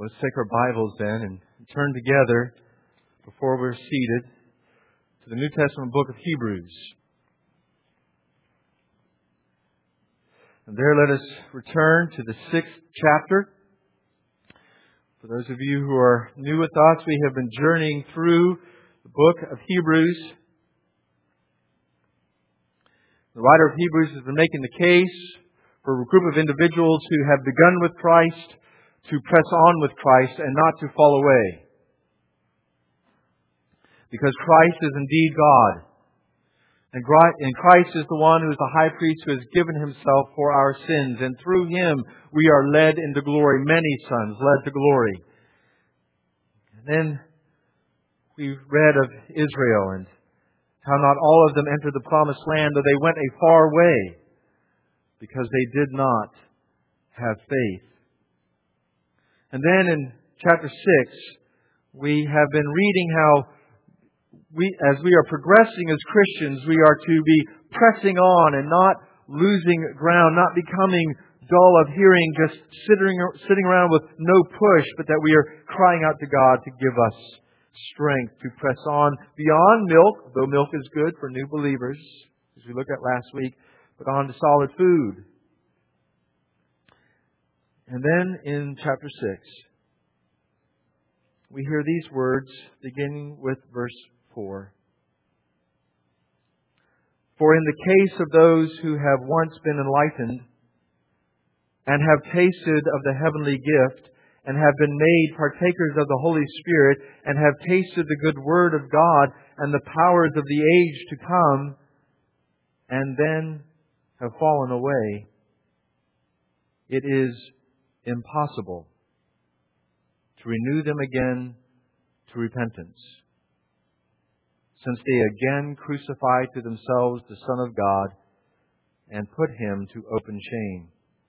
Let's take our Bibles then and turn together before we're seated to the New Testament book of Hebrews. And there let us return to the 6th chapter. For those of you who are new with us, we have been journeying through the book of Hebrews. The writer of Hebrews has been making the case for a group of individuals who have begun with Christ to press on with Christ and not to fall away. Because Christ is indeed God. And Christ is the one who is the high priest who has given Himself for our sins. And through Him we are led into glory. Many sons led to glory. And then we read of Israel and how not all of them entered the promised land, though they went a far way because they did not have faith. And then in chapter 6, we have been reading how as we are progressing as Christians, we are to be pressing on and not losing ground, not becoming dull of hearing, just sitting around with no push, but that we are crying out to God to give us strength to press on beyond milk, though milk is good for new believers, as we looked at last week, but on to solid food. And then in chapter 6, we hear these words beginning with verse 4. For in the case of those who have once been enlightened and have tasted of the heavenly gift and have been made partakers of the Holy Spirit and have tasted the good word of God and the powers of the age to come and then have fallen away, it is impossible to renew them again to repentance, since they again crucify to themselves the Son of God and put Him to open shame.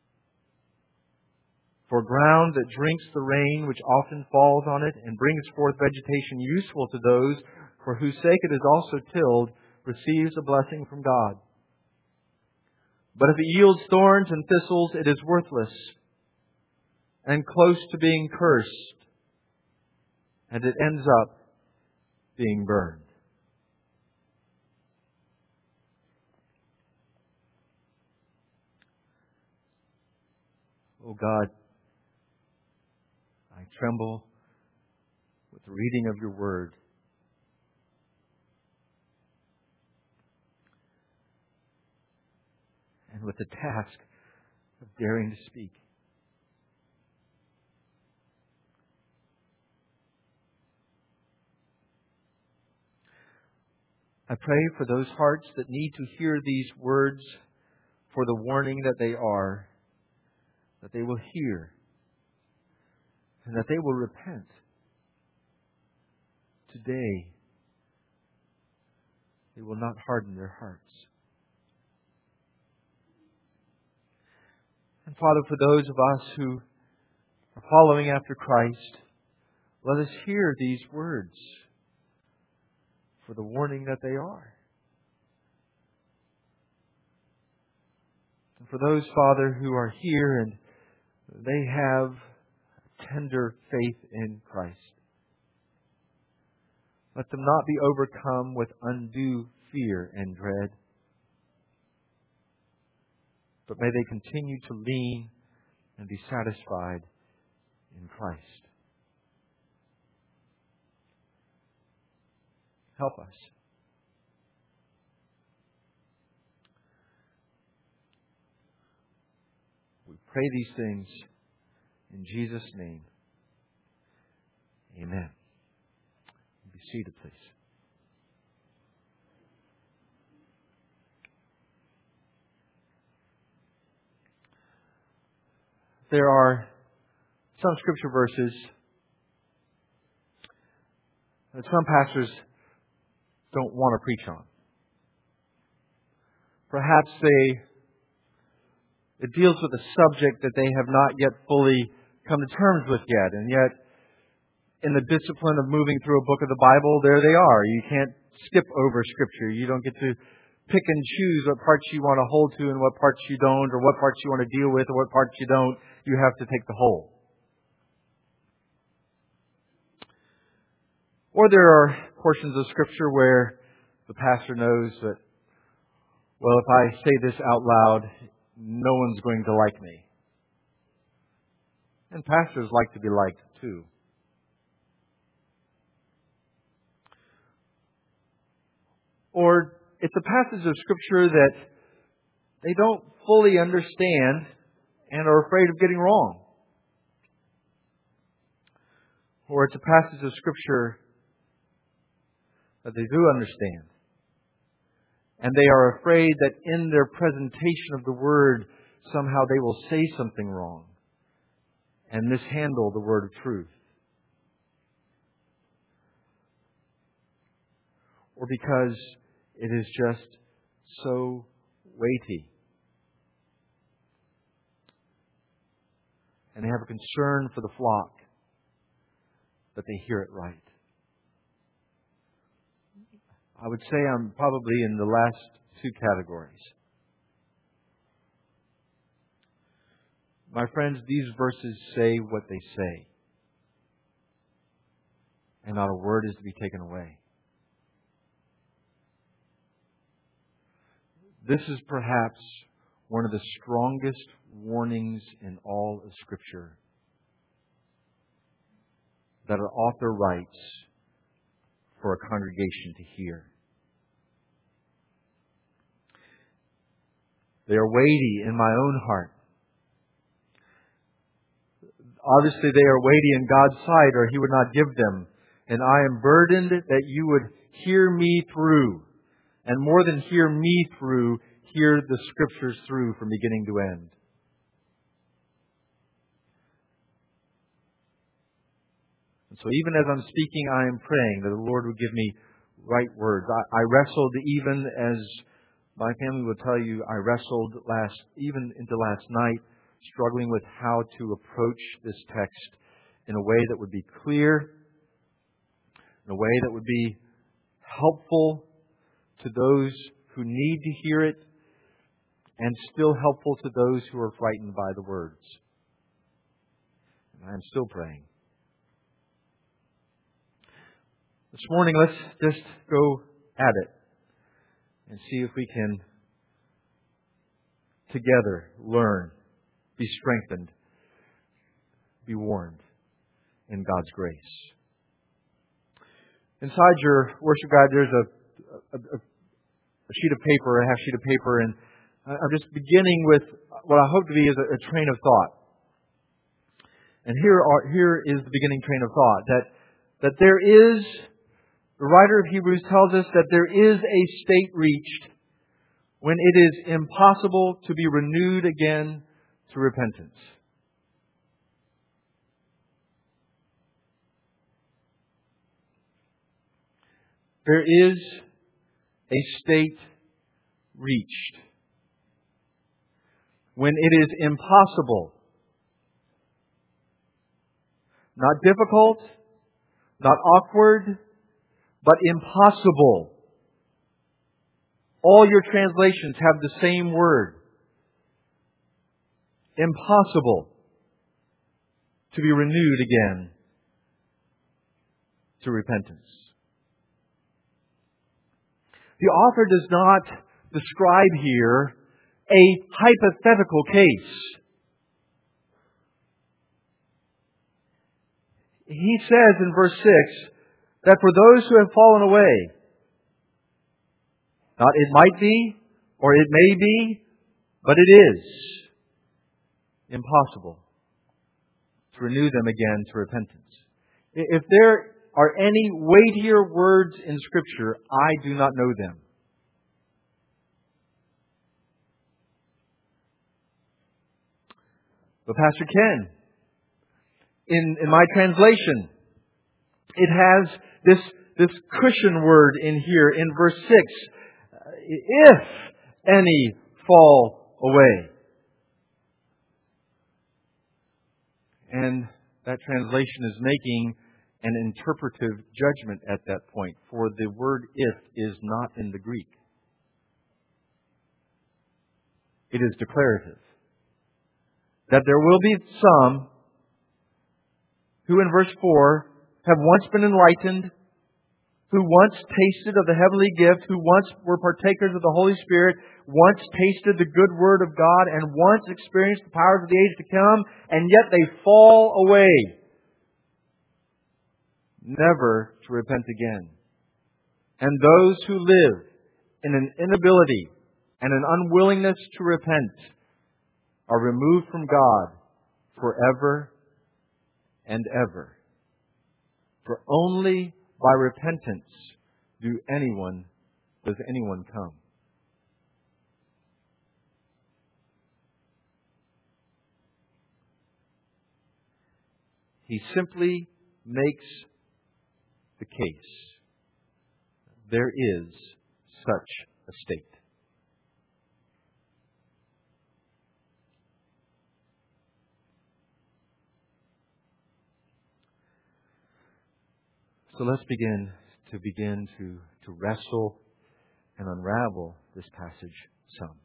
For ground that drinks the rain which often falls on it and brings forth vegetation useful to those for whose sake it is also tilled, receives a blessing from God. But if it yields thorns and thistles, it is worthless and close to being cursed, and it ends up being burned. Oh God, I tremble with the reading of your word. And with the task of daring to speak. I pray for those hearts that need to hear these words for the warning that they are, that they will hear and that they will repent today. They will not harden their hearts. And Father, for those of us who are following after Christ, let us hear these words for the warning that they are. And for those, Father, who are here and they have tender faith in Christ, let them not be overcome with undue fear and dread, but may they continue to lean and be satisfied in Christ. Help us. We pray these things in Jesus' name. Amen. Be seated, please. There are some scripture verses that some pastors don't want to preach on. Perhaps it deals with a subject that they have not yet fully come to terms with yet. And yet, in the discipline of moving through a book of the Bible, there they are. You can't skip over Scripture. You don't get to pick and choose what parts you want to hold to and what parts you don't, or what parts you want to deal with or what parts you don't. You have to take the whole. Or there are portions of Scripture where the pastor knows that, well, if I say this out loud, no one's going to like me. And pastors like to be liked too. Or it's a passage of Scripture that they don't fully understand and are afraid of getting wrong. Or it's a passage of Scripture that they do understand. And they are afraid that in their presentation of the Word, somehow they will say something wrong and mishandle the Word of truth. Or because it is just so weighty. And they have a concern for the flock, that they hear it right. I would say I'm probably in the last two categories. My friends, these verses say what they say. And not a word is to be taken away. This is perhaps one of the strongest warnings in all of Scripture that an author writes for a congregation to hear. They are weighty in my own heart. Obviously, they are weighty in God's sight, or He would not give them. And I am burdened that you would hear me through. And more than hear me through, hear the Scriptures through from beginning to end. And so even as I'm speaking, I am praying that the Lord would give me right words. I wrestled, even as my family will tell you, I wrestled even into last night, struggling with how to approach this text in a way that would be clear, in a way that would be helpful to those who need to hear it, and still helpful to those who are frightened by the words. And I am still praying. This morning, let's just go at it and see if we can together learn, be strengthened, be warned in God's grace. Inside your worship guide, there's a sheet of paper, a half sheet of paper, and I'm just beginning with what I hope to be is a train of thought. And here is the beginning train of thought, that there is, the writer of Hebrews tells us that there is a state reached when it is impossible to be renewed again to repentance. There is a state reached when it is impossible, not difficult, not awkward, but impossible. All your translations have the same word. Impossible to be renewed again to repentance. The author does not describe here a hypothetical case. He says in verse 6 that for those who have fallen away, not it might be or it may be, but it is impossible to renew them again to repentance. If there are any weightier words in Scripture, I do not know them. But Pastor Ken, in my translation, it has this cushion word in here in verse 6. If any fall away. And that translation is making an interpretive judgment at that point, for the word if is not in the Greek. It is declarative. That there will be some who in verse 4 have once been enlightened, who once tasted of the heavenly gift, who once were partakers of the Holy Spirit, once tasted the good word of God, and once experienced the powers of the age to come, and yet they fall away, never to repent again. And those who live in an inability and an unwillingness to repent are removed from God forever and ever. For only by repentance does anyone come. He simply makes the case. There is such a state. So let's begin to wrestle and unravel this passage some.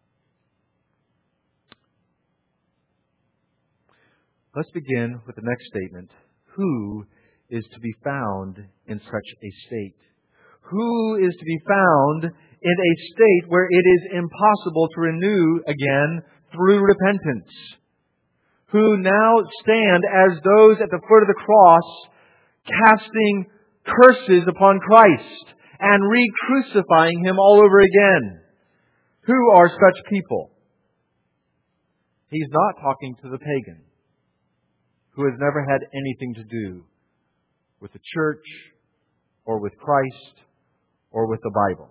Let's begin with the next statement. Who is to be found in such a state? Who is to be found in a state where it is impossible to renew again through repentance? Who now stand as those at the foot of the cross, casting curses upon Christ and re-crucifying Him all over again. Who are such people? He's not talking to the pagan who has never had anything to do with the church or with Christ or with the Bible.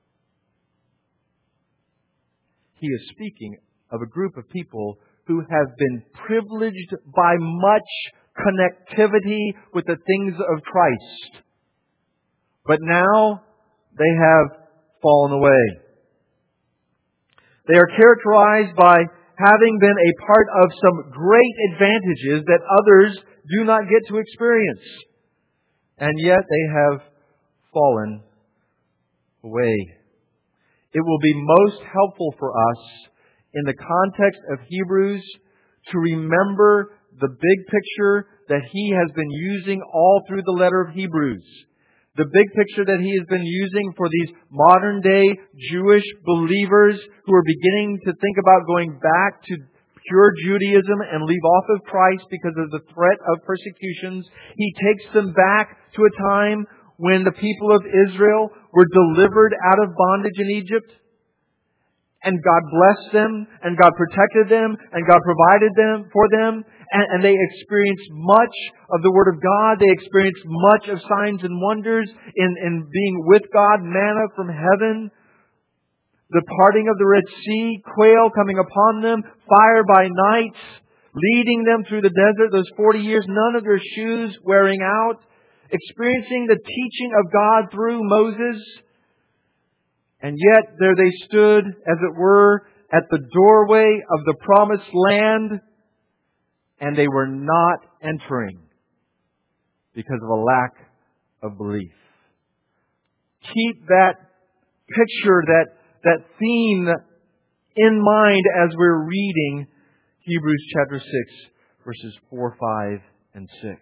He is speaking of a group of people who have been privileged by much connectivity with the things of Christ. But now they have fallen away. They are characterized by having been a part of some great advantages that others do not get to experience. And yet they have fallen away. It will be most helpful for us in the context of Hebrews to remember the big picture that he has been using all through the letter of Hebrews. The big picture that he has been using for these modern day Jewish believers who are beginning to think about going back to pure Judaism and leave off of Christ because of the threat of persecutions. He takes them back to a time when the people of Israel were delivered out of bondage in Egypt. And God blessed them, and God protected them, and God provided them for them, and they experienced much of the Word of God. They experienced much of signs and wonders in being with God, manna from heaven, the parting of the Red Sea, quail coming upon them, fire by night, leading them through the desert those 40 years, none of their shoes wearing out, experiencing the teaching of God through Moses. And yet there they stood, as it were, at the doorway of the promised land, and they were not entering because of a lack of belief. Keep that picture, that theme in mind as we're reading Hebrews chapter 6, verses 4, 5, and 6.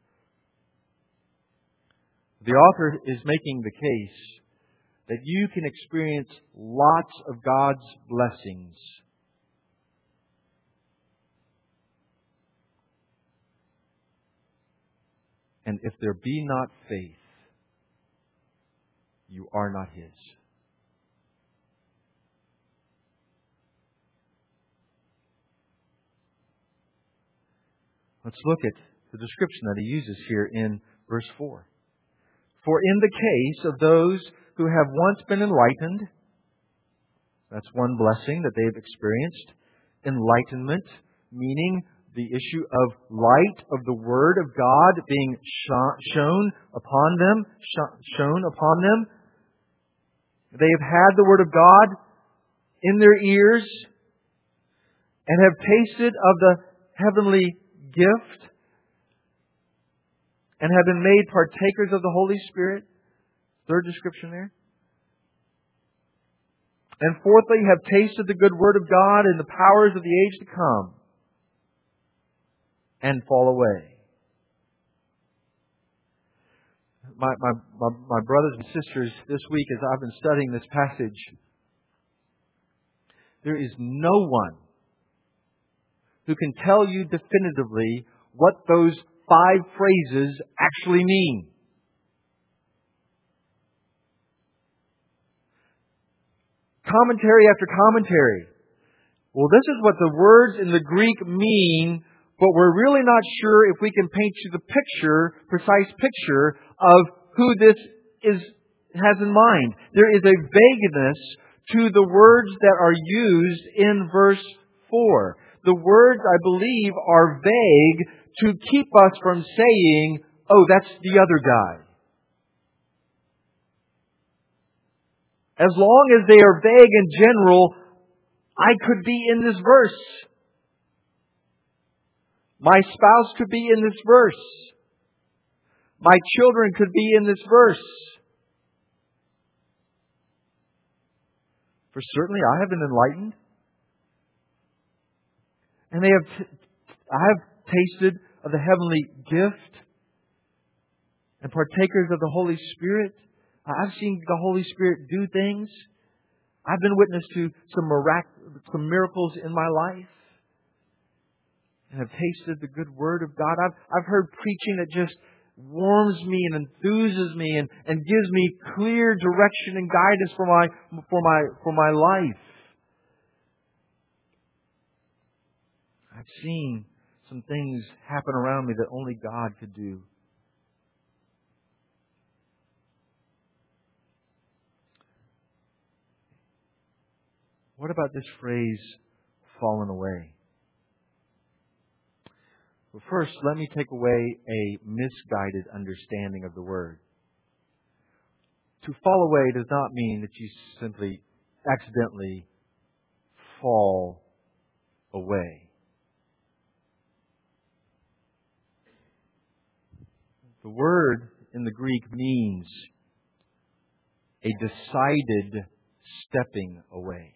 The author is making the case that you can experience lots of God's blessings and if there be not faith, you are not His. Let's look at the description that he uses here in verse 4. For in the case of those who have once been enlightened, that's one blessing that they've experienced. Enlightenment, meaning the issue of light of the Word of God being shown upon them. They have had the Word of God in their ears and have tasted of the heavenly gift and have been made partakers of the Holy Spirit. Third description there. And fourthly, have tasted the good word of God and the powers of the age to come and fall away. My brothers and sisters, this week as I've been studying this passage, there is no one who can tell you definitively what those 5 phrases actually mean. Commentary after commentary. Well, this is what the words in the Greek mean, but we're really not sure if we can paint you the precise picture of who this has in mind. There is a vagueness to the words that are used in verse 4. The words, I believe, are vague to keep us from saying, oh, that's the other guy. As long as they are vague and general, I could be in this verse. My spouse could be in this verse. My children could be in this verse. For certainly I have been enlightened. And I have tasted of the heavenly gift and partakers of the Holy Spirit. I've seen the Holy Spirit do things. I've been witness to some miracles in my life. And have tasted the good Word of God. I've heard preaching that just warms me and enthuses me and gives me clear direction and guidance for my life. I've seen some things happen around me that only God could do. What about this phrase, fallen away? Well, first, let me take away a misguided understanding of the word. To fall away does not mean that you simply accidentally fall away. The word in the Greek means a decided stepping away.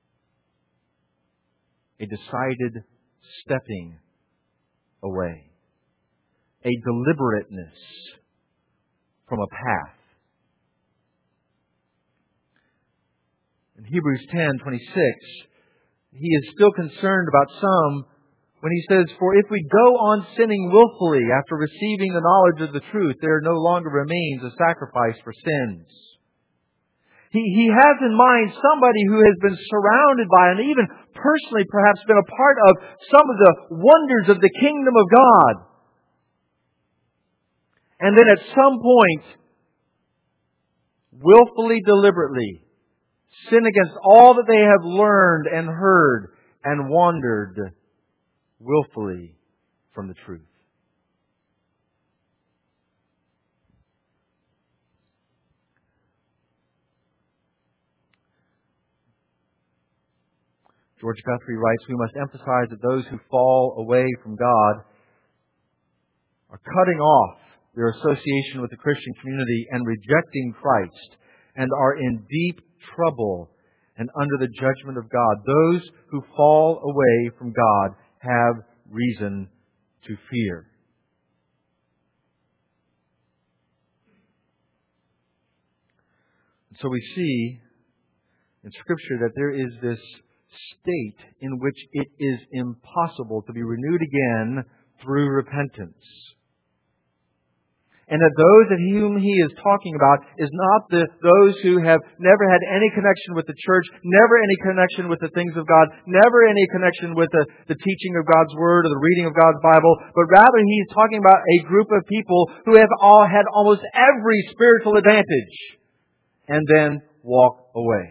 A decided stepping away. A deliberateness from a path. In Hebrews 10:26, he is still concerned about some when he says, "For if we go on sinning willfully after receiving the knowledge of the truth, there no longer remains a sacrifice for sins." He has in mind somebody who has been surrounded by and even personally perhaps been a part of some of the wonders of the kingdom of God. And then at some point, willfully, deliberately, sin against all that they have learned and heard and wandered willfully from the truth. George Guthrie writes, "We must emphasize that those who fall away from God are cutting off their association with the Christian community and rejecting Christ and are in deep trouble and under the judgment of God. Those who fall away from God have reason to fear." So we see in Scripture that there is this state in which it is impossible to be renewed again through repentance. And that those at whom he is talking about is not those who have never had any connection with the church, never any connection with the things of God, never any connection with the teaching of God's Word or the reading of God's Bible, but rather he is talking about a group of people who have all had almost every spiritual advantage and then walk away.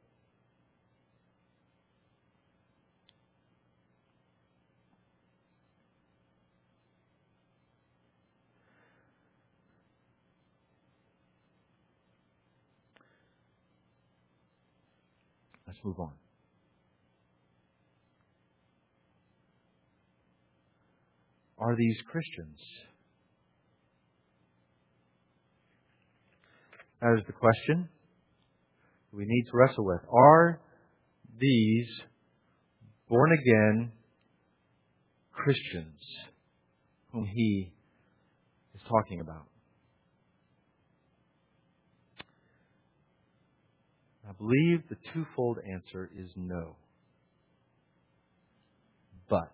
Let's move on. Are these Christians? That is the question we need to wrestle with. Are these born-again Christians whom he is talking about? I believe the twofold answer is no. But.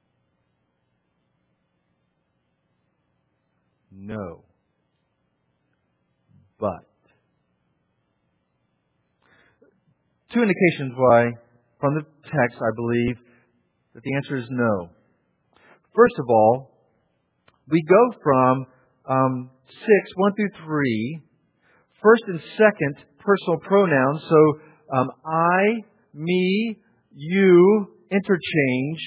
No. But. Two indications why, from the text, I believe that the answer is no. First of all, we go from 6, 1 through 3, first and second personal pronouns. So I, me, you, interchange.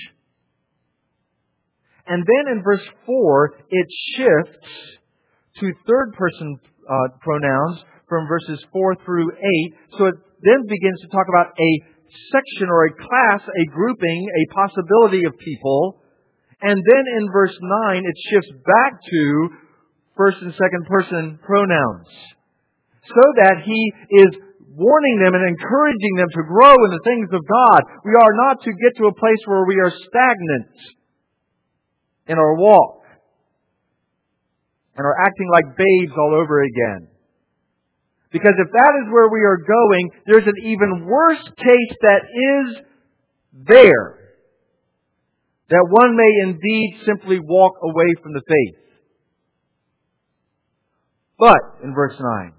And then in verse 4, it shifts to third person pronouns from verses 4 through 8. So it then begins to talk about a section or a class, a grouping, a possibility of people. And then in verse 9, it shifts back to first and second person pronouns. So that He is warning them and encouraging them to grow in the things of God. We are not to get to a place where we are stagnant in our walk and are acting like babes all over again. Because if that is where we are going, there's an even worse case that is there. That one may indeed simply walk away from the faith. But, in verse 9,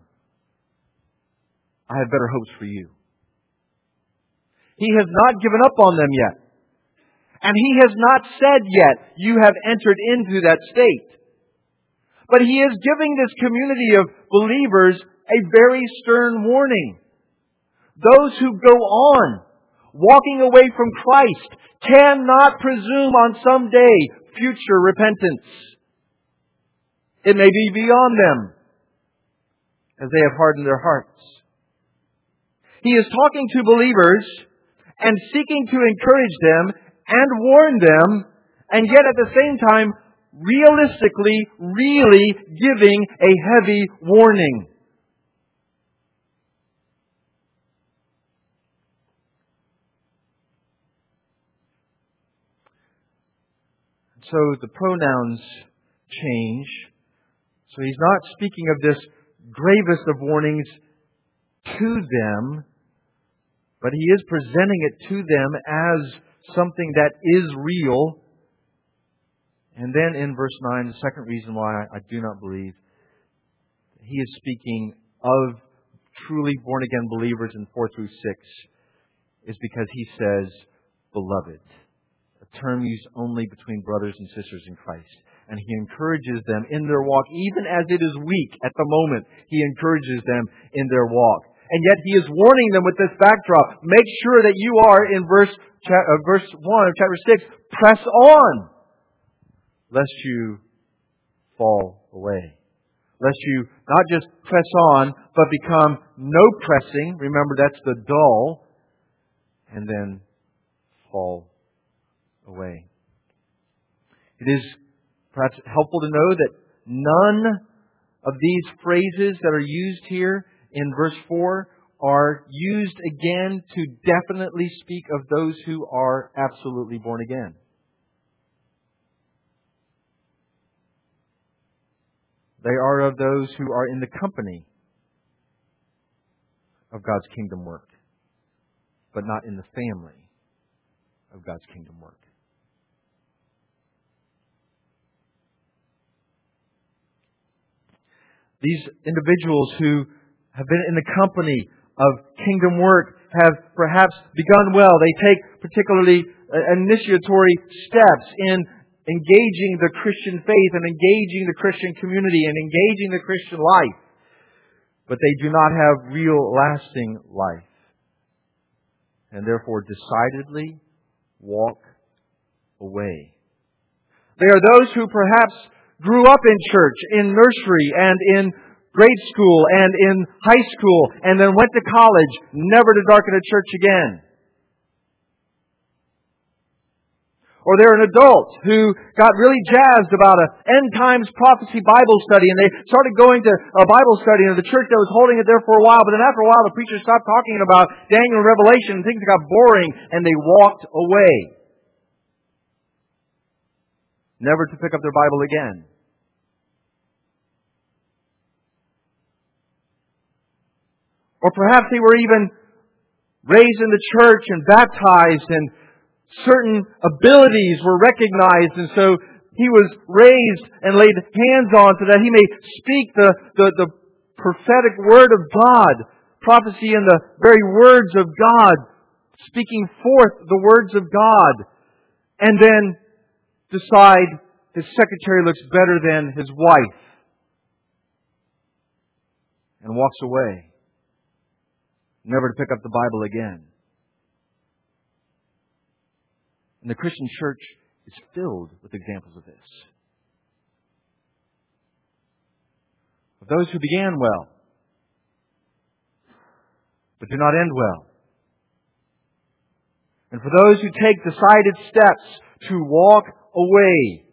I have better hopes for you. He has not given up on them yet. And He has not said yet, you have entered into that state. But He is giving this community of believers a very stern warning. Those who go on, walking away from Christ, cannot presume on someday future repentance. It may be beyond them, as they have hardened their hearts. He is talking to believers and seeking to encourage them and warn them, and yet at the same time, realistically, really giving a heavy warning. So the pronouns change. So He's not speaking of this gravest of warnings to them, but He is presenting it to them as something that is real. And then in verse 9, the second reason why I do not believe, He is speaking of truly born-again believers in 4 through 6, is because He says, beloved. A term used only between brothers and sisters in Christ. And He encourages them in their walk, even as it is weak at the moment. He encourages them in their walk. And yet He is warning them with this backdrop. Make sure that you are, in verse 1 of chapter 6, press on, lest you fall away. Lest you not just press on, but become no pressing. Remember, that's the dull. And then fall away. It is perhaps helpful to know that none of these phrases that are used here in verse 4 are used again to definitely speak of those who are absolutely born again. They are of those who are in the company of God's kingdom work, but not in the family of God's kingdom work. These individuals who have been in the company of kingdom work have perhaps begun well. They take particularly initiatory steps in engaging the Christian faith and engaging the Christian community and engaging the Christian life. But they do not have real lasting life. And therefore decidedly walk away. They are those who perhaps grew up in church, in nursery, and in grade school, and in high school, and then went to college, never to darken a church again. Or they're an adult who got really jazzed about an end times prophecy Bible study, and they started going to a Bible study in the church that was holding it there for a while, but then after a while the preacher stopped talking about Daniel and Revelation, and things got boring, and they walked away. Never to pick up their Bible again. Or perhaps they were even raised in the church and baptized, and certain abilities were recognized, and so he was raised and laid hands on so that he may speak the prophetic word of God, prophecy in the very words of God, speaking forth the words of God, and then decide his secretary looks better than his wife and walks away, never to pick up the Bible again. And the Christian church is filled with examples of this. Of those who began well, but do not end well. And for those who take decided steps to walk away,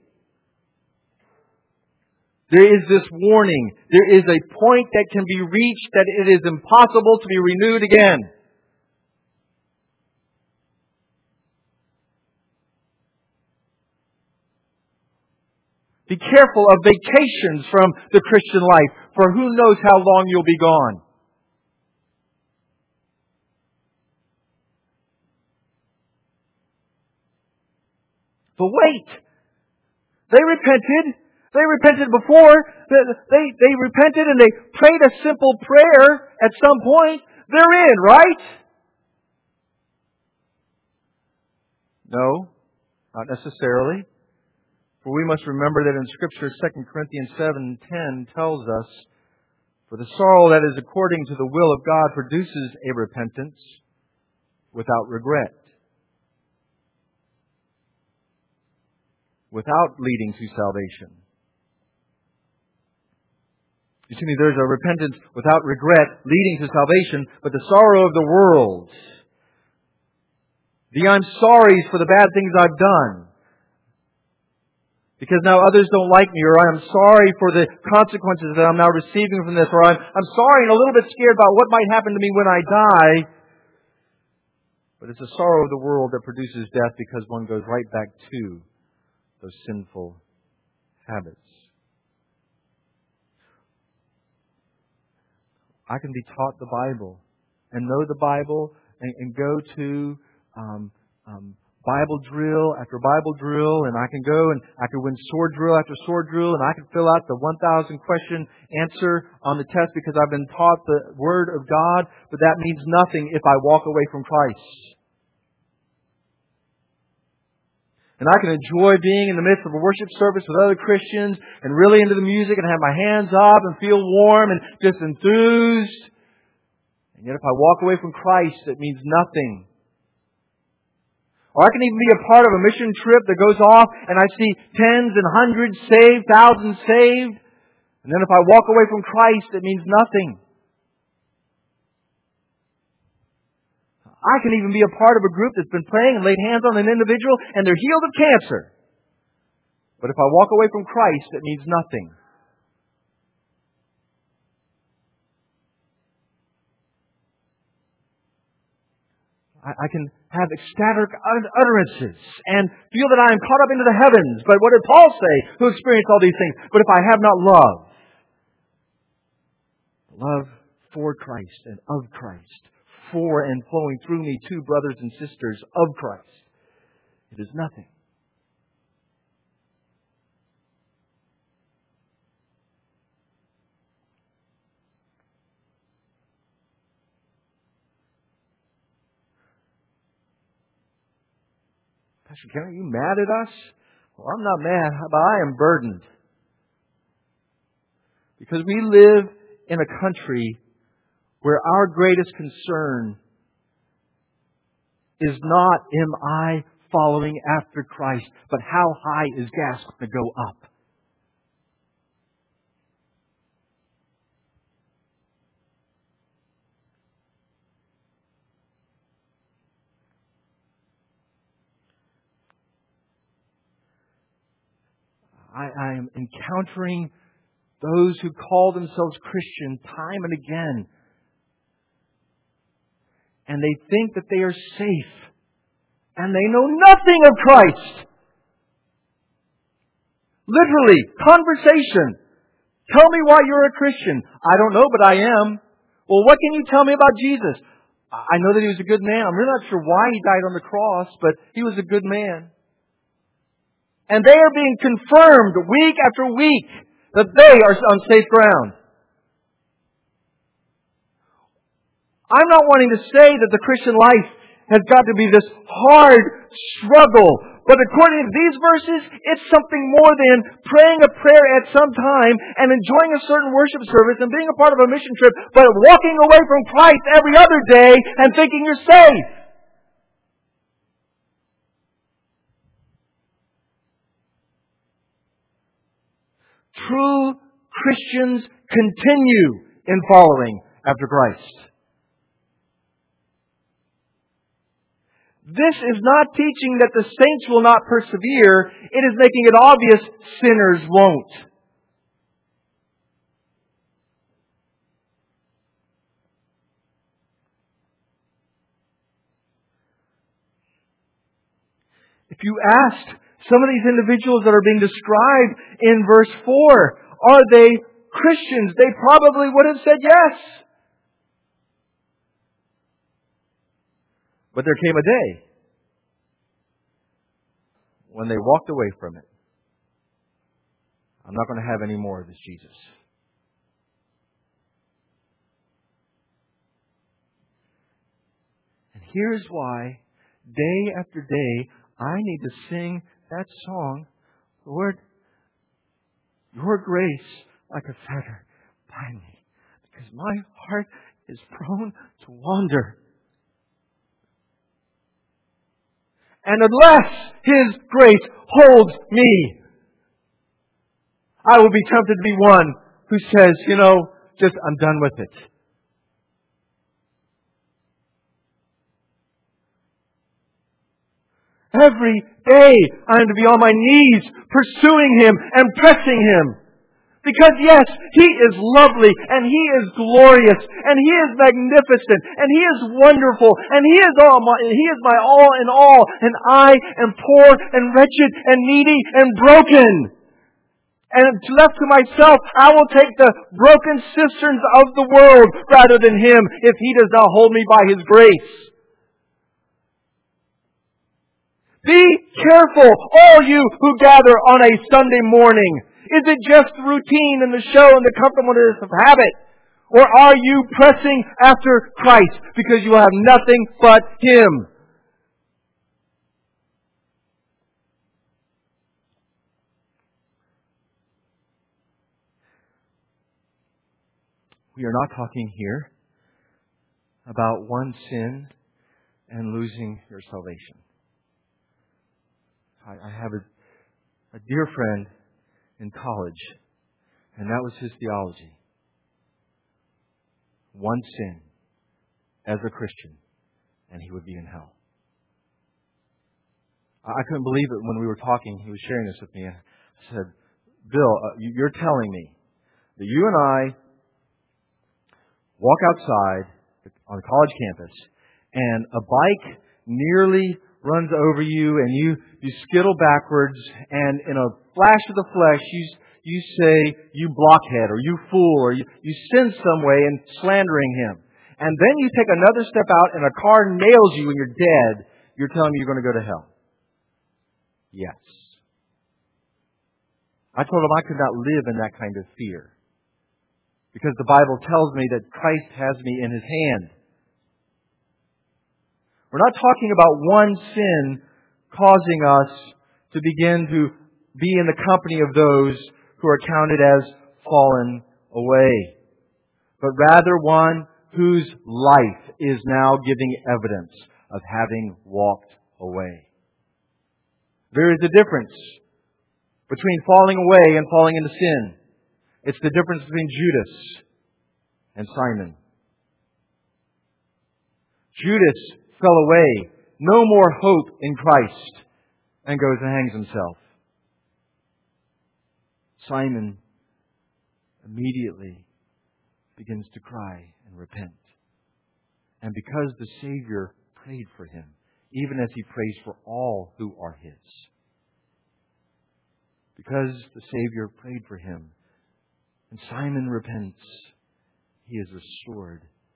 there is this warning. There is a point that can be reached that it is impossible to be renewed again. Be careful of vacations from the Christian life, for who knows how long you'll be gone. But wait! They repented. They repented before. They repented and they prayed a simple prayer at some point. They're in, right? No, not necessarily. For we must remember that in Scripture, 2 Corinthians 7:10 tells us, "For the sorrow that is according to the will of God produces a repentance without regret, without leading to salvation." You see, there's a repentance without regret leading to salvation, but the sorrow of the world, the I'm sorry for the bad things I've done, because now others don't like me, or I'm sorry for the consequences that I'm now receiving from this, or I'm sorry and a little bit scared about what might happen to me when I die. But it's the sorrow of the world that produces death, because one goes right back to those sinful habits. I can be taught the Bible and know the Bible and go to Bible drill after Bible drill, and I can go and I can win sword drill after sword drill, and I can fill out the 1,000 question answer on the test because I've been taught the Word of God, but that means nothing if I walk away from Christ. And I can enjoy being in the midst of a worship service with other Christians and really into the music and have my hands up and feel warm and just enthused. And yet if I walk away from Christ, it means nothing. Or I can even be a part of a mission trip that goes off and I see tens and hundreds saved, thousands saved. And then if I walk away from Christ, it means nothing. I can even be a part of a group that's been praying and laid hands on an individual and they're healed of cancer. But if I walk away from Christ, it means nothing. I can have ecstatic utterances and feel that I am caught up into the heavens. But what did Paul say, who experienced all these things? But if I have not love for Christ and of Christ, for and flowing through me to brothers and sisters of Christ, it is nothing. Pastor Ken, are you mad at us? Well, I'm not mad, but I am burdened. Because we live in a country where our greatest concern is not, am I following after Christ, but how high is gas going to go up? I am encountering those who call themselves Christian time and again. And they think that they are safe. And they know nothing of Christ. Literally, conversation. Tell me why you're a Christian. I don't know, but I am. Well, what can you tell me about Jesus? I know that He was a good man. I'm really not sure why He died on the cross, but He was a good man. And they are being confirmed week after week that they are on safe ground. I'm not wanting to say that the Christian life has got to be this hard struggle. But according to these verses, it's something more than praying a prayer at some time and enjoying a certain worship service and being a part of a mission trip, but walking away from Christ every other day and thinking you're safe. True Christians continue in following after Christ. This is not teaching that the saints will not persevere. It is making it obvious sinners won't. If you asked some of these individuals that are being described in verse 4, are they Christians? They probably would have said yes. But there came a day when they walked away from it. I'm not going to have any more of this Jesus. And here's why, day after day, I need to sing that song, Lord, your grace like a fetter bind me, because my heart is prone to wander. And unless His grace holds me, I will be tempted to be one who says, I'm done with it. Every day I am to be on my knees pursuing Him and pressing Him. Because yes, He is lovely, and He is glorious, and He is magnificent, and He is wonderful, and He is my all in all, and I am poor and wretched and needy and broken. And left to myself, I will take the broken cisterns of the world rather than Him if He does not hold me by His grace. Be careful, all you who gather on a Sunday morning. Is it just routine and the show and the comfortableness of habit? Or are you pressing after Christ because you will have nothing but Him? We are not talking here about one sin and losing your salvation. I have a dear friend in college, and that was his theology. One sin as a Christian, and he would be in hell. I couldn't believe it when we were talking. He was sharing this with me. And I said, Bill, you're telling me that you and I walk outside on a college campus, and a bike nearly runs over you, and you skittle backwards, and in a flash of the flesh, you say, you blockhead, or you fool, or you sin some way in slandering Him. And then you take another step out, and a car nails you, and you're dead. You're telling me you're going to go to hell. Yes. I told him I could not live in that kind of fear, because the Bible tells me that Christ has me in His hand. We're not talking about one sin causing us to begin to be in the company of those who are counted as fallen away, but rather one whose life is now giving evidence of having walked away. There is a difference between falling away and falling into sin. It's the difference between Judas and Simon. Judas fell away, no more hope in Christ, and goes and hangs himself. Simon immediately begins to cry and repent. And because the Savior prayed for him, even as He prays for all who are His, because the Savior prayed for him, and Simon repents, he is restored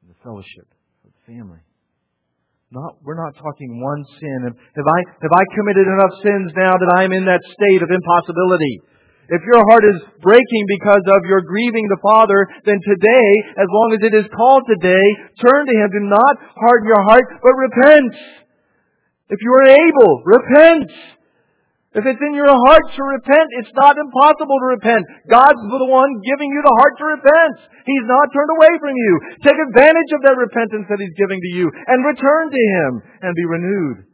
and the fellowship of the family. We're not talking one sin. Have I committed enough sins now that I'm in that state of impossibility? If your heart is breaking because of your grieving the Father, then today, as long as it is called today, turn to Him. Do not harden your heart, but repent. If you are able, repent. If it's in your heart to repent, it's not impossible to repent. God's the one giving you the heart to repent. He's not turned away from you. Take advantage of that repentance that He's giving to you and return to Him and be renewed.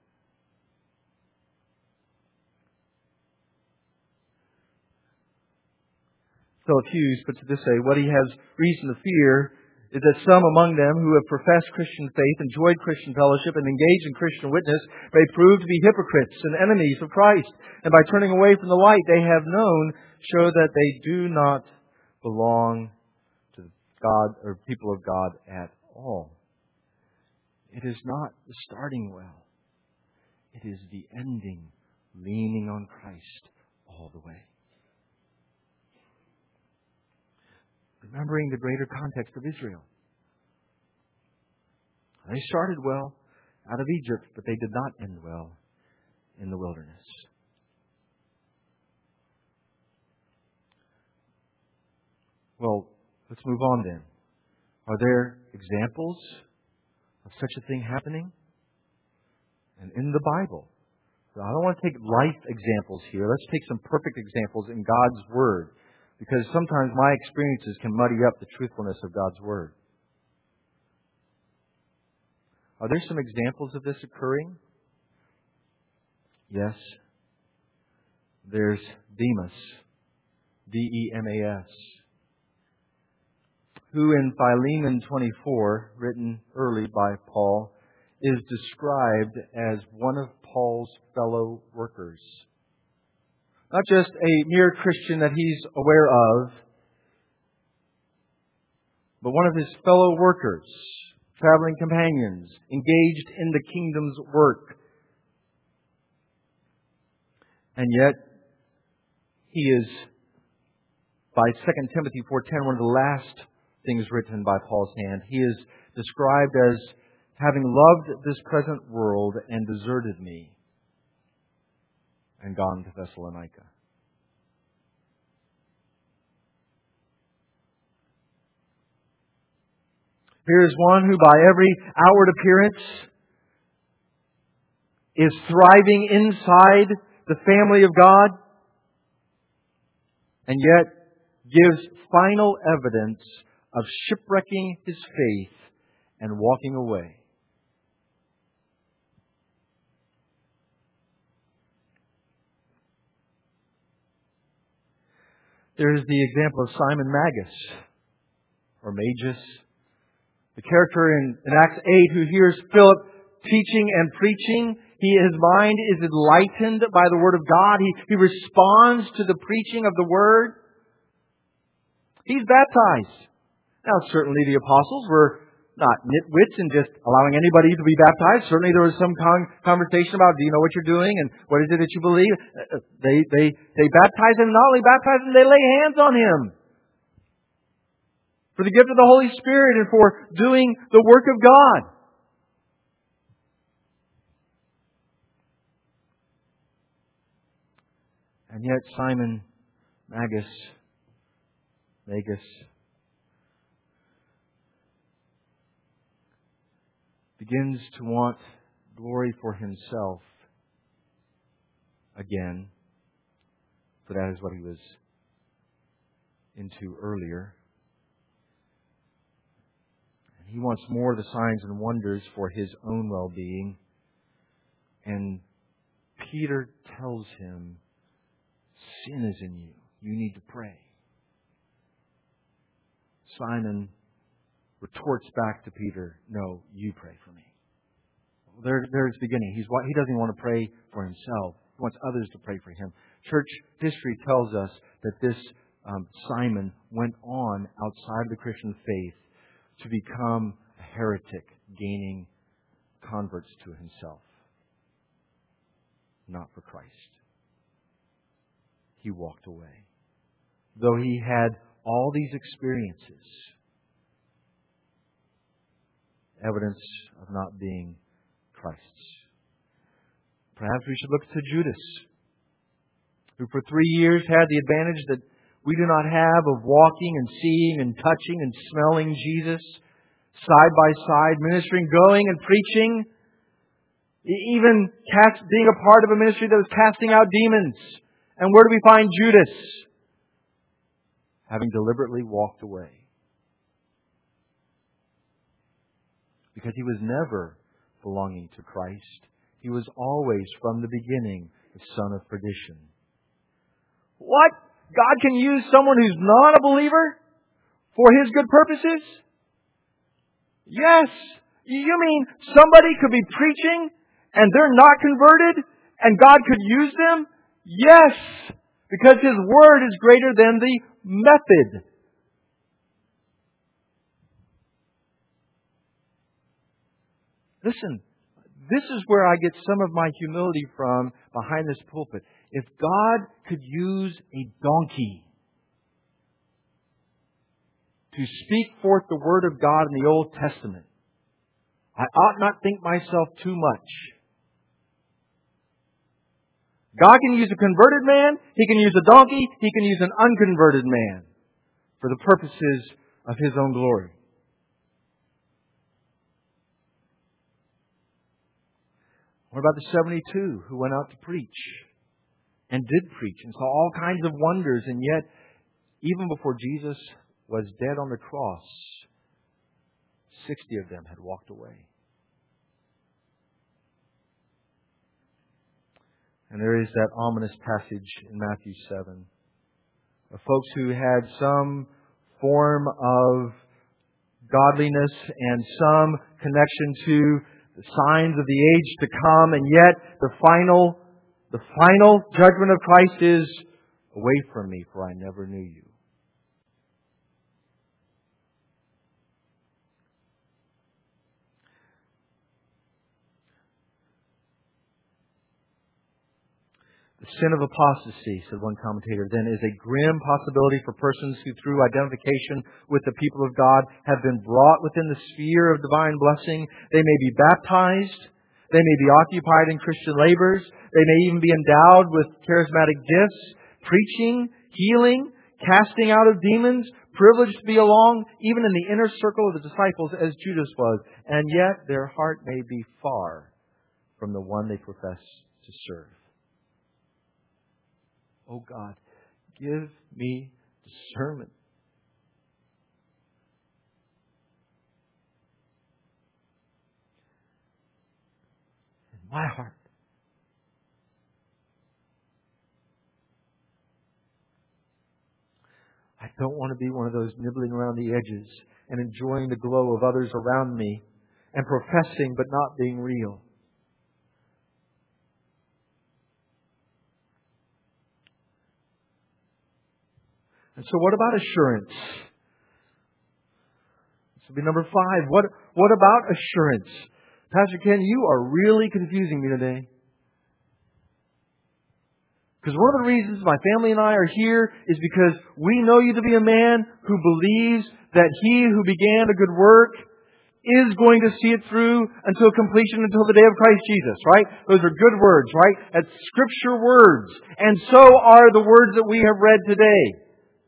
So Hughes puts it this way: what he has reason to fear is that some among them who have professed Christian faith, enjoyed Christian fellowship, and engaged in Christian witness may prove to be hypocrites and enemies of Christ. And by turning away from the light they have known, show that they do not belong to God or people of God at all. It is not the starting well. It is the ending, leaning on Christ all the way. Remembering the greater context of Israel. They started well out of Egypt, but they did not end well in the wilderness. Well, let's move on then. Are there examples of such a thing happening? And in the Bible. So I don't want to take life examples here. Let's take some perfect examples in God's Word. Because sometimes my experiences can muddy up the truthfulness of God's Word. Are there some examples of this occurring? Yes. There's Demas, Demas, who in Philemon 24, written early by Paul, is described as one of Paul's fellow workers. Not just a mere Christian that he's aware of, but one of his fellow workers, traveling companions, engaged in the kingdom's work. And yet, he is, by 2 Timothy 4:10, one of the last things written by Paul's hand. He is described as having loved this present world and deserted me and gone to Thessalonica. Here is one who by every outward appearance is thriving inside the family of God and yet gives final evidence of shipwrecking his faith and walking away. There is the example of Simon Magus, or Magus, the character in Acts 8 who hears Philip teaching and preaching. His mind is enlightened by the Word of God. He responds to the preaching of the Word. He's baptized. Now, certainly the apostles were not nitwits in just allowing anybody to be baptized. Certainly there was some conversation about, do you know what you're doing and what is it that you believe? They baptize him, not only baptize him, they lay hands on him for the gift of the Holy Spirit and for doing the work of God. And yet Simon Magus begins to want glory for himself again, for that is what he was into earlier. And he wants more of the signs and wonders for his own well-being. And Peter tells him, sin is in you. You need to pray. Simon retorts back to Peter, no, you pray for me. There's beginning. He doesn't even want to pray for himself. He wants others to pray for him. Church history tells us that this Simon went on outside of the Christian faith to become a heretic, gaining converts to himself, not for Christ. He walked away. Though he had all these experiences, evidence of not being Christ's. Perhaps we should look to Judas, who for 3 years had the advantage that we do not have of walking and seeing and touching and smelling Jesus side by side, ministering, going and preaching, even being a part of a ministry that was casting out demons. And where do we find Judas? Having deliberately walked away. Because he was never belonging to Christ. He was always, from the beginning, the son of perdition. What? God can use someone who's not a believer for His good purposes? Yes. You mean somebody could be preaching and they're not converted and God could use them? Yes. Because His Word is greater than the method. Listen, this is where I get some of my humility from behind this pulpit. If God could use a donkey to speak forth the Word of God in the Old Testament, I ought not think myself too much. God can use a converted man, He can use a donkey, He can use an unconverted man for the purposes of His own glory. What about the 72 who went out to preach and did preach and saw all kinds of wonders, and yet, even before Jesus was dead on the cross, 60 of them had walked away. And there is that ominous passage in Matthew 7 of folks who had some form of godliness and some connection to the signs of the age to come, and yet the final judgment of Christ is, "Away from me, for I never knew you." The sin of apostasy, said one commentator, then is a grim possibility for persons who through identification with the people of God have been brought within the sphere of divine blessing. They may be baptized. They may be occupied in Christian labors. They may even be endowed with charismatic gifts, preaching, healing, casting out of demons, privileged to be along, even in the inner circle of the disciples as Judas was. And yet their heart may be far from the one they profess to serve. Oh God, give me discernment. In my heart. I don't want to be one of those nibbling around the edges and enjoying the glow of others around me and professing but not being real. And so what about assurance? This will be number 5. What about assurance? Pastor Ken, you are really confusing me today. Because one of the reasons my family and I are here is because we know you to be a man who believes that He who began a good work is going to see it through until completion, until the day of Christ Jesus, right? Those are good words, right? That's Scripture words. And so are the words that we have read today.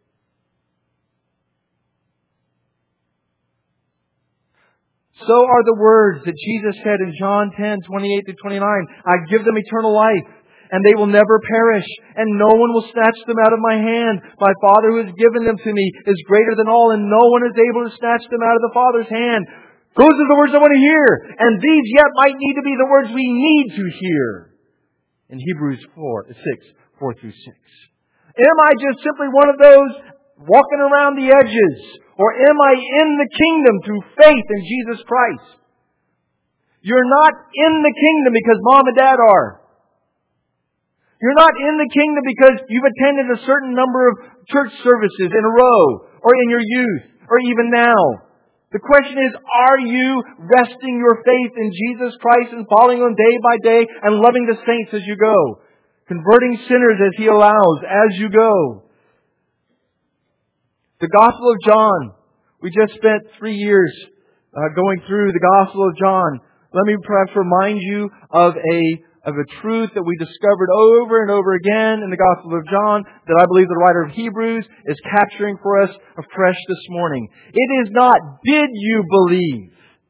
So are the words that Jesus said in John 10:28-29. I give them eternal life, and they will never perish, and no one will snatch them out of my hand. My Father who has given them to me is greater than all, and no one is able to snatch them out of the Father's hand. Those are the words I want to hear. And these yet might need to be the words we need to hear. In Hebrews 4:6. Am I just simply one of those walking around the edges? Or am I in the kingdom through faith in Jesus Christ? You're not in the kingdom because Mom and Dad are. You're not in the kingdom because you've attended a certain number of church services in a row, or in your youth, or even now. The question is, are you resting your faith in Jesus Christ and following Him day by day and loving the saints as you go? Converting sinners as He allows as you go. The Gospel of John. We just spent 3 years going through the Gospel of John, let me perhaps remind you of a truth that we discovered over and over again in the Gospel of John that I believe the writer of Hebrews is capturing for us afresh this morning. It is not, did you believe?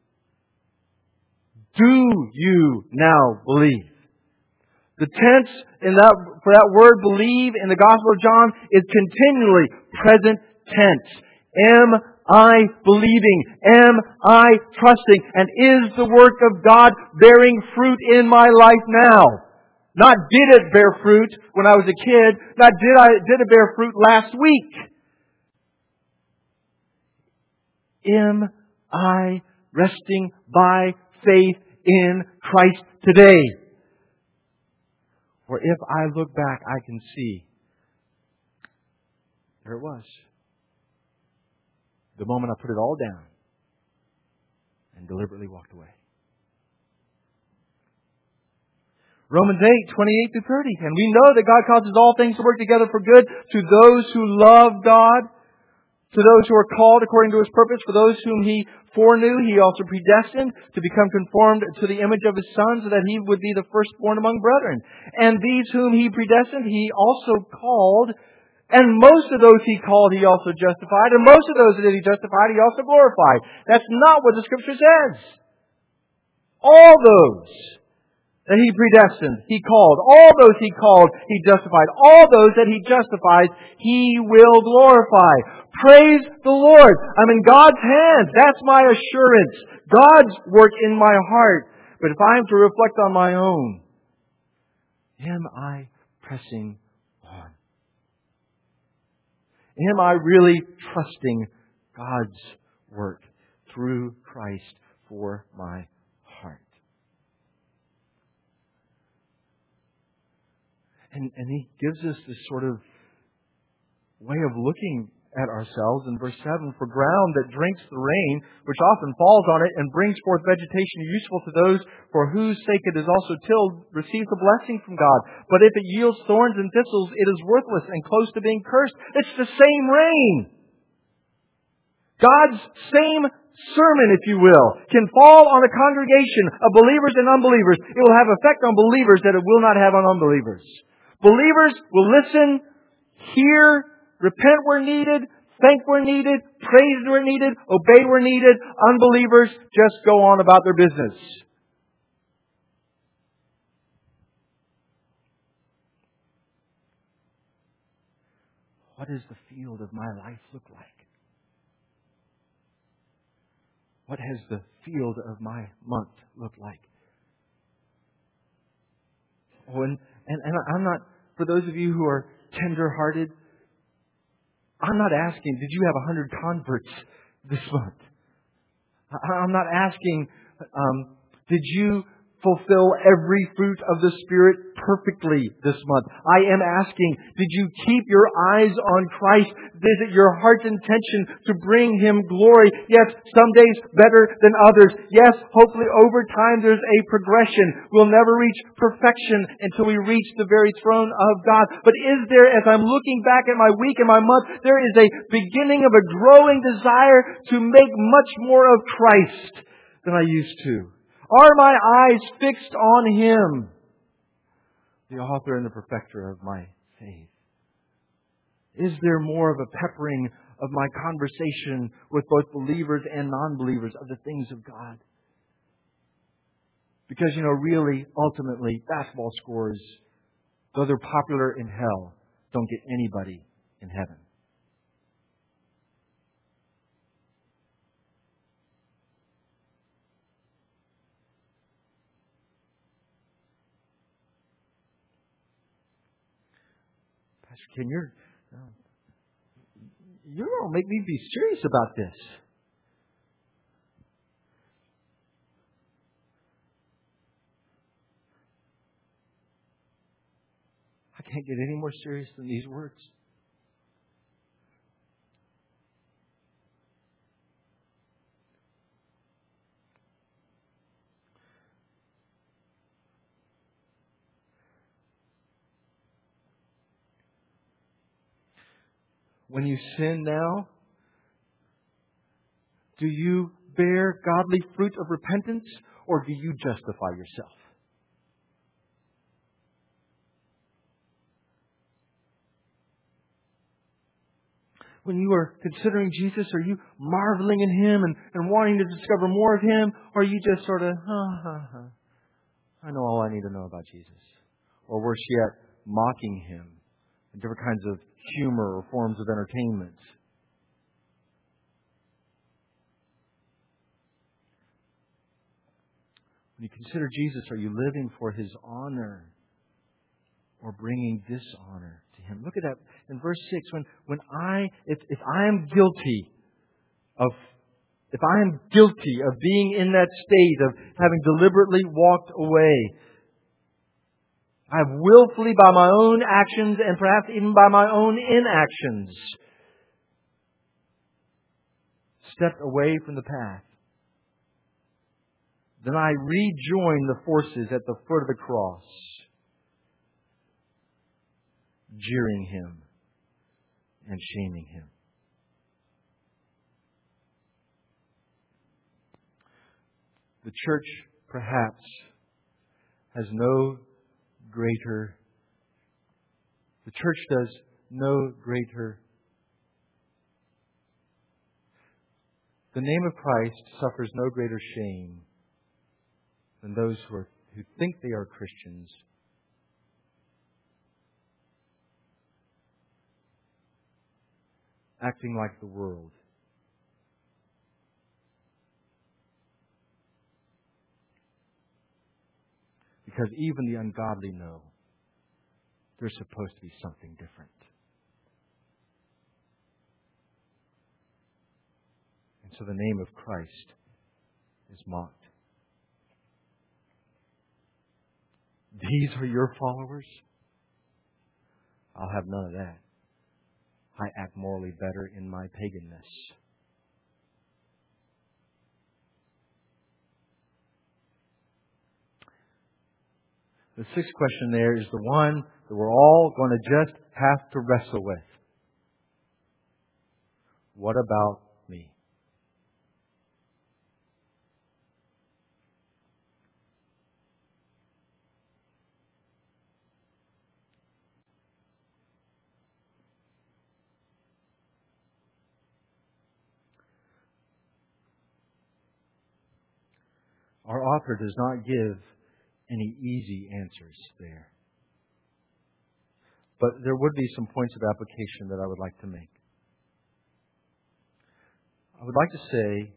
Do you now believe? The tense for that word believe in the Gospel of John is continually present tense. Am I believing? Am I trusting? And is the work of God bearing fruit in my life now? Not did it bear fruit when I was a kid. Not did it bear fruit last week. Am I resting by faith in Christ today? Or if I look back, I can see there it was. The moment I put it all down and deliberately walked away. Romans 8:28 through 30. And we know that God causes all things to work together for good to those who love God, to those who are called according to His purpose. For those whom He foreknew, He also predestined to become conformed to the image of His Son, so that He would be the firstborn among brethren. And these whom He predestined, He also called. And most of those He called, He also justified. And most of those that He justified, He also glorified. That's not what the Scripture says. All those that He predestined, He called. All those He called, He justified. All those that He justifies, He will glorify. Praise the Lord. I'm in God's hands. That's my assurance. God's work in my heart. But if I am to reflect on my own, am I pressing on? Am I really trusting God's work through Christ for my heart? And He gives us this sort of way of looking at ourselves in verse 7. For ground that drinks the rain, which often falls on it and brings forth vegetation useful to those for whose sake it is also tilled, receives a blessing from God. But if it yields thorns and thistles, it is worthless and close to being cursed. It's the same rain. God's same sermon, if you will, can fall on a congregation of believers and unbelievers. It will have effect on believers that it will not have on unbelievers. Believers will listen, hear, repent where needed, thank where needed, praise where needed, obey where needed. Unbelievers just go on about their business. What does the field of my life look like? What has the field of my month looked like? Oh, and I'm not, for those of you who are tender-hearted, I'm not asking, did you have 100 converts this month? I'm not asking, did you fulfill every fruit of the Spirit perfectly this month? I am asking, did you keep your eyes on Christ? Is it your heart's intention to bring Him glory? Yes, some days better than others. Yes, hopefully over time there's a progression. We'll never reach perfection until we reach the very throne of God. But is there, as I'm looking back at my week and my month, there is a beginning of a growing desire to make much more of Christ than I used to? Are my eyes fixed on Him, the author and the perfecter of my faith? Is there more of a peppering of my conversation with both believers and non-believers of the things of God? Because, really, ultimately, basketball scores, though they're popular in hell, don't get anybody in heaven. Pastor Ken, you're going to make me be serious about this. I can't get any more serious than these words. When you sin now, do you bear godly fruit of repentance, or do you justify yourself? When you are considering Jesus, are you marveling in Him and wanting to discover more of Him? Or are you just sort of, I know all I need to know about Jesus? Or worse yet, mocking Him in different kinds of humor or forms of entertainment? When you consider Jesus, are you living for His honor or bringing dishonor to Him? Look at that in verse 6. If I am guilty of being in that state of having deliberately walked away, I have willfully by my own actions and perhaps even by my own inactions stepped away from the path, then I rejoin the forces at the foot of the cross, jeering Him and shaming Him. The church, perhaps, has no greater, the church does no greater. The name of Christ suffers no greater shame than those who think they are Christians acting like the world. Because even the ungodly know there's supposed to be something different. And so the name of Christ is mocked. These are your followers? I'll have none of that. I act morally better in my paganness. The sixth question there is the one that we're all going to just have to wrestle with. What about me? Our author does not give any easy answers there. But there would be some points of application that I would like to make. I would like to say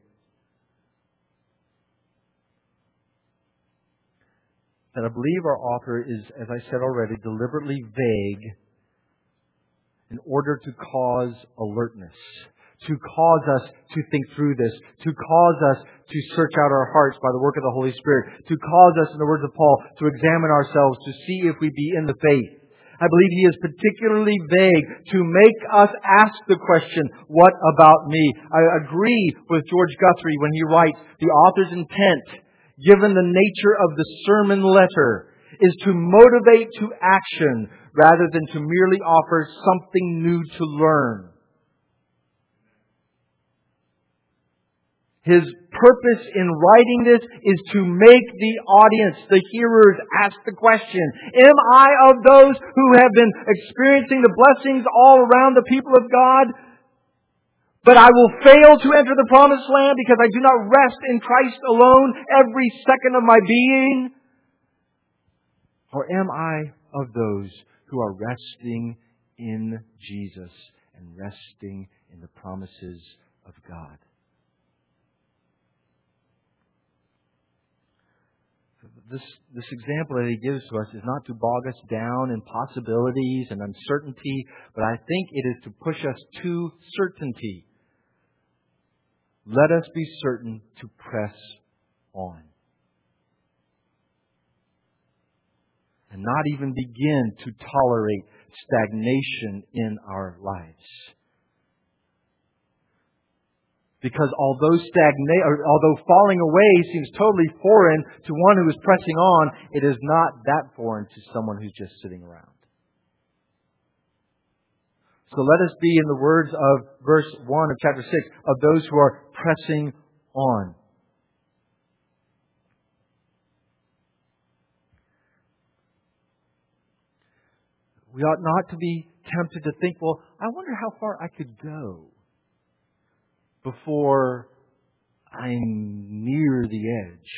that I believe our author is, as I said already, deliberately vague in order to cause alertness, to cause us to think through this, to cause us to search out our hearts by the work of the Holy Spirit, to cause us, in the words of Paul, to examine ourselves to see if we be in the faith. I believe he is particularly vague to make us ask the question, what about me? I agree with George Guthrie when he writes, the author's intent, given the nature of the sermon letter, is to motivate to action rather than to merely offer something new to learn. His purpose in writing this is to make the audience, the hearers, ask the question, am I of those who have been experiencing the blessings all around the people of God, but I will fail to enter the promised land because I do not rest in Christ alone every second of my being? Or am I of those who are resting in Jesus and resting in the promises of God? This example that he gives to us is not to bog us down in possibilities and uncertainty, but I think it is to push us to certainty. Let us be certain to press on. And not even begin to tolerate stagnation in our lives. Because although falling away seems totally foreign to one who is pressing on, it is not that foreign to someone who's just sitting around. So let us be, in the words of verse 1 of chapter 6, of those who are pressing on. We ought not to be tempted to think, well, I wonder how far I could go before I'm near the edge.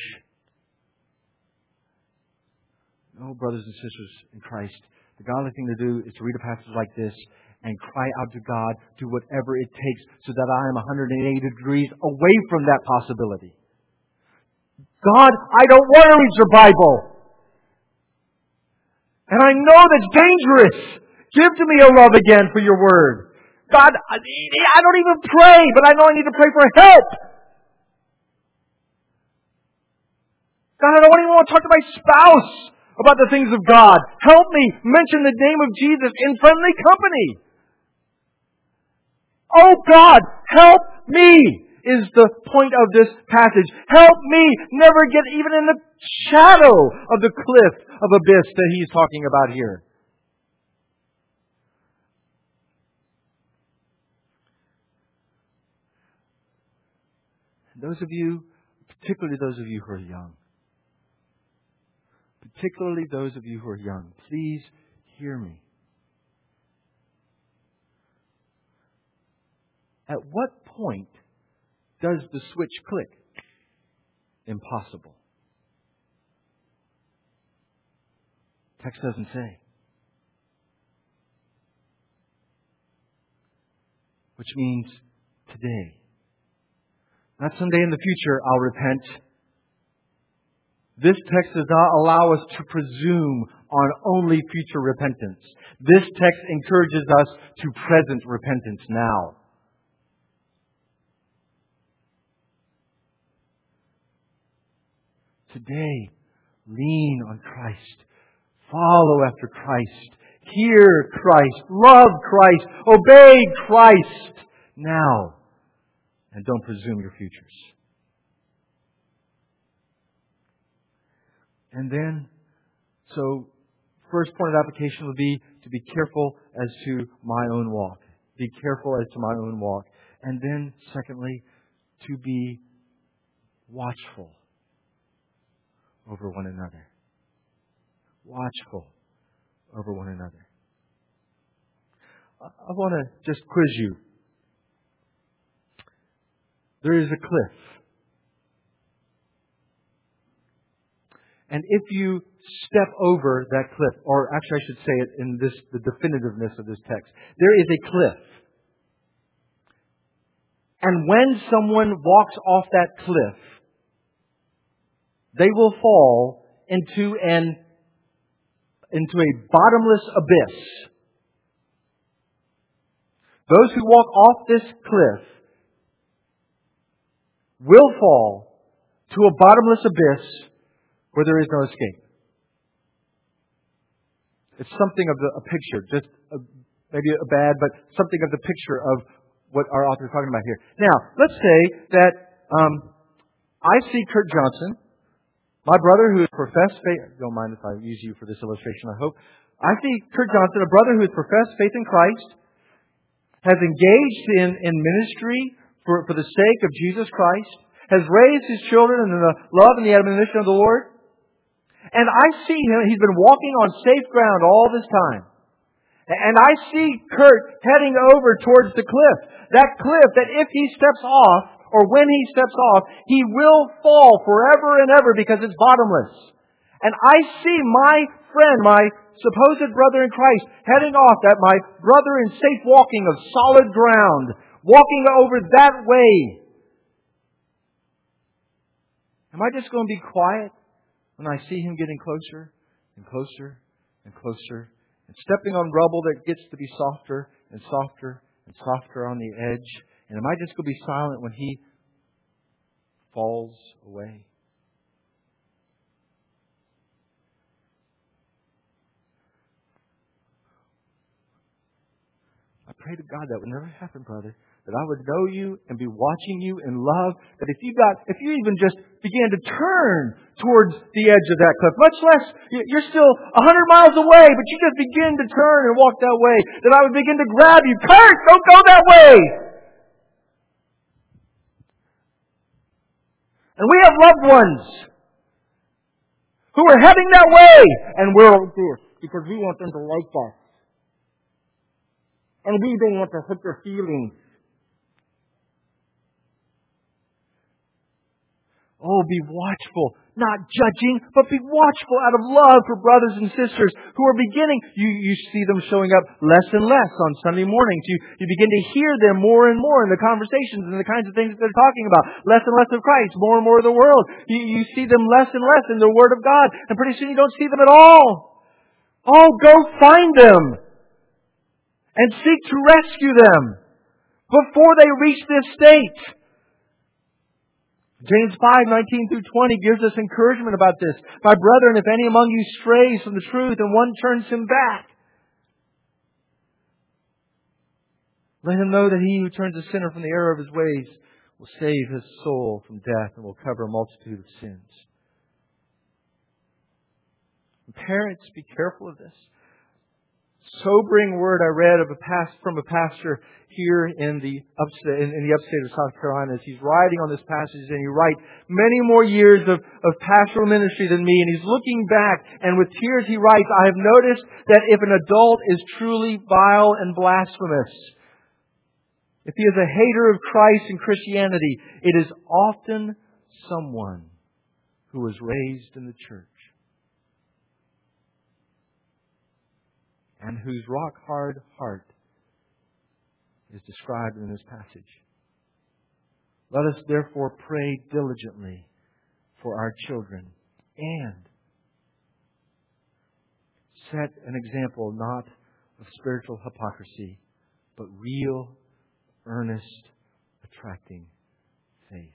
No, brothers and sisters in Christ, the godly thing to do is to read a passage like this and cry out to God, do whatever it takes so that I am 180 degrees away from that possibility. God, I don't want to read your Bible. And I know that's dangerous. Give to me a love again for your word. God, I don't even pray, but I know I need to pray for help. God, I don't even want to talk to my spouse about the things of God. Help me mention the name of Jesus in friendly company. Oh God, help me is the point of this passage. Help me never get even in the shadow of the cliff of abyss that he's talking about here. Those of you, particularly those of you who are young, please hear me. At what point does the switch click? Impossible. Text doesn't say. Which means today. Not someday in the future I'll repent. This text does not allow us to presume on only future repentance. This text encourages us to present repentance now. Today, lean on Christ. Follow after Christ. Hear Christ. Love Christ. Obey Christ now. And don't presume your futures. And then, so first point of application would be to be careful as to my own walk. Be careful as to my own walk. And then, secondly, to be watchful over one another. Watchful over one another. I want to just quiz you. There is a cliff. And if you step over that cliff, or actually I should say it in the definitiveness of this text, there is a cliff. And when someone walks off that cliff, they will fall into a bottomless abyss. Those who walk off this cliff will fall to a bottomless abyss where there is no escape. It's something of a picture, maybe a bad, but something of the picture of what our author is talking about here. Now, let's say that I see Kurt Johnson, my brother who has professed faith. Don't mind if I use you for this illustration, I hope. I see Kurt Johnson, a brother who has professed faith in Christ, has engaged in ministry for the sake of Jesus Christ, has raised his children in the love and the admonition of the Lord. And I see him, he's been walking on safe ground all this time. And I see Kurt heading over towards the cliff. That cliff that if he steps off, or when he steps off, he will fall forever and ever because it's bottomless. And I see my friend, my supposed brother in Christ, heading off, that my brother in safe walking of solid ground, walking over that way. Am I just going to be quiet when I see him getting closer and closer and closer and stepping on rubble that gets to be softer and softer and softer on the edge? And am I just going to be silent when he falls away? I pray to God that would never happen, brother. That I would know you and be watching you in love. That if you even just began to turn towards the edge of that cliff, much less you're still 100 miles away, but you just begin to turn and walk that way, that I would begin to grab you. Kurt, don't go that way! And we have loved ones who are heading that way. And we're over here because we want them to like us. And we don't want to hurt their feelings. Oh, be watchful. Not judging, but be watchful out of love for brothers and sisters who are beginning. You see them showing up less and less on Sunday mornings. You begin to hear them more and more in the conversations and the kinds of things that they're talking about. Less and less of Christ, more and more of the world. You see them less and less in the Word of God. And pretty soon you don't see them at all. Oh, go find them. And seek to rescue them before they reach this state. James 5:19-20 gives us encouragement about this. My brethren, if any among you strays from the truth and one turns him back, let him know that he who turns a sinner from the error of his ways will save his soul from death and will cover a multitude of sins. And parents, be careful of this. Sobering word I read from a pastor here in the upstate of South Carolina as he's writing on this passage, and he writes many more years of pastoral ministry than me, and he's looking back, and with tears he writes, I have noticed that if an adult is truly vile and blasphemous, if he is a hater of Christ and Christianity, it is often someone who was raised in the church and whose rock-hard heart is described in this passage. Let us therefore pray diligently for our children and set an example not of spiritual hypocrisy, but real, earnest, attracting faith.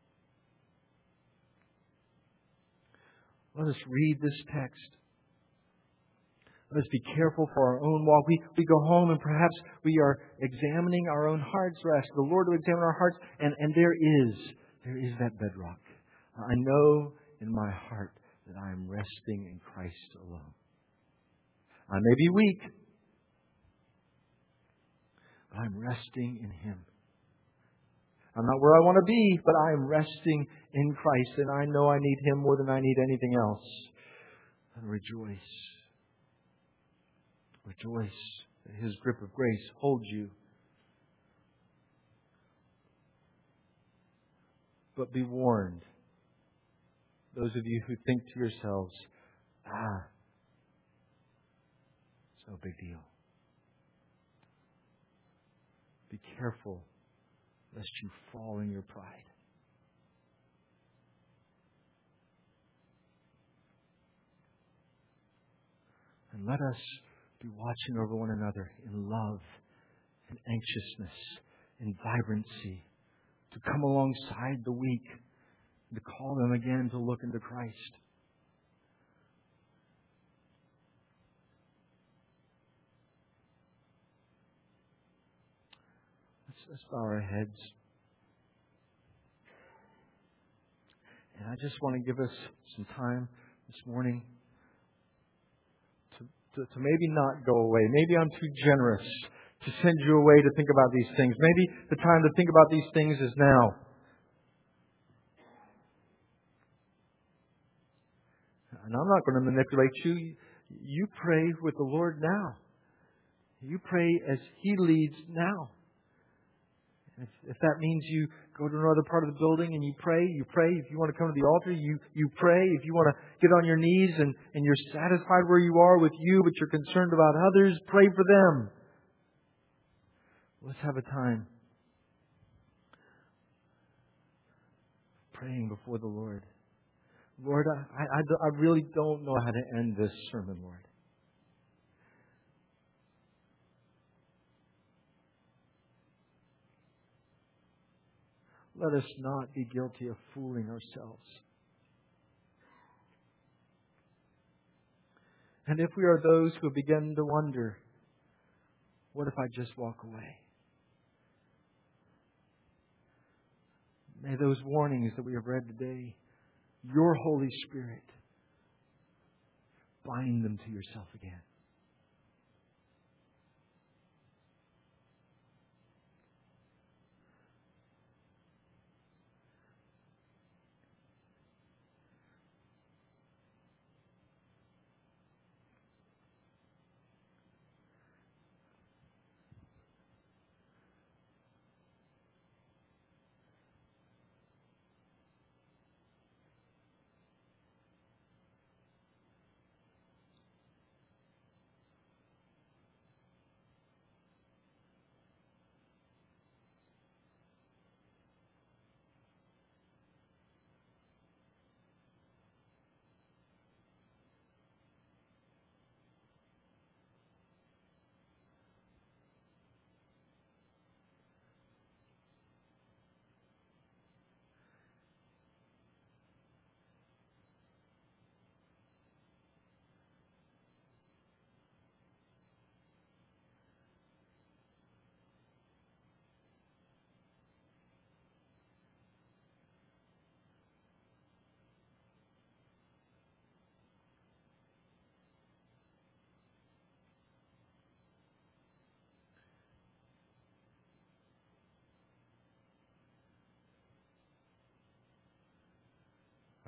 Let us read this text. Let us be careful for our own walk. We go home and perhaps we are examining our own hearts. We're asking the Lord to examine our hearts. And there is that bedrock. I know in my heart that I am resting in Christ alone. I may be weak, but I'm resting in Him. I'm not where I want to be, but I am resting in Christ. And I know I need Him more than I need anything else. And rejoice. Rejoice that His grip of grace holds you. But be warned, those of you who think to yourselves, it's no big deal. Be careful lest you fall in your pride. And let us be watching over one another in love, in anxiousness, in vibrancy, to come alongside the weak, and to call them again to look into Christ. Let's bow our heads. And I just want to give us some time this morning to maybe not go away. Maybe I'm too generous to send you away to think about these things. Maybe the time to think about these things is now. And I'm not going to manipulate you. You pray with the Lord now. You pray as He leads now. If that means you go to another part of the building and you pray, you pray. If you want to come to the altar, you pray. If you want to get on your knees and you're satisfied where you are with you, but you're concerned about others, pray for them. Let's have a time praying before the Lord. Lord, I really don't know how to end this sermon, Lord. Let us not be guilty of fooling ourselves. And if we are those who begin to wonder, what if I just walk away? May those warnings that we have read today, your Holy Spirit, bind them to yourself again.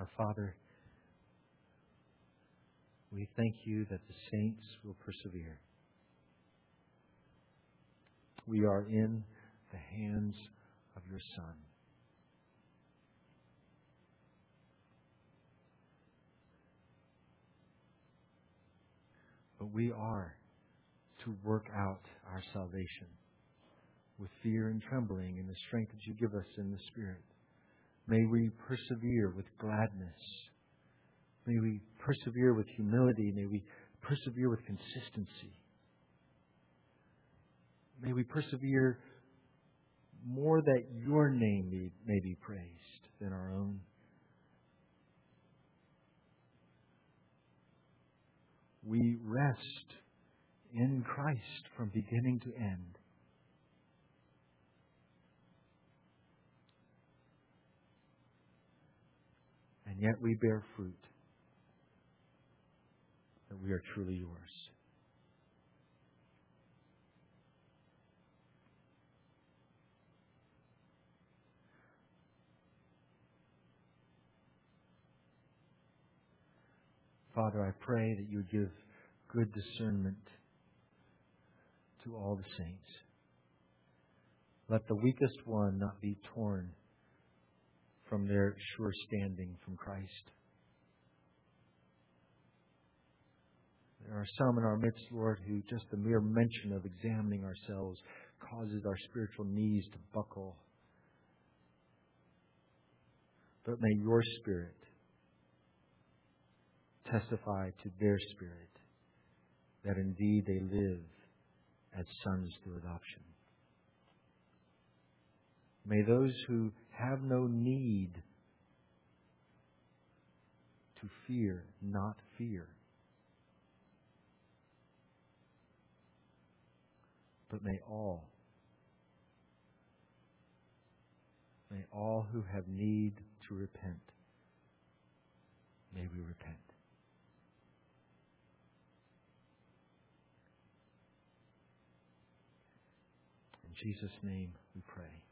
Our Father, we thank you that the saints will persevere. We are in the hands of your Son. But we are to work out our salvation with fear and trembling in the strength that you give us in the Spirit. May we persevere with gladness. May we persevere with humility. May we persevere with consistency. May we persevere more that your name may be praised than our own. We rest in Christ from beginning to end. And yet we bear fruit that we are truly yours. Father, I pray that you would give good discernment to all the saints. Let the weakest one not be torn from their sure standing from Christ. There are some in our midst, Lord, who just the mere mention of examining ourselves causes our spiritual knees to buckle. But may your Spirit testify to their spirit that indeed they live as sons through adoption. May those who have no need to fear not fear, but may all who have need to repent, may we repent. In Jesus' name we pray.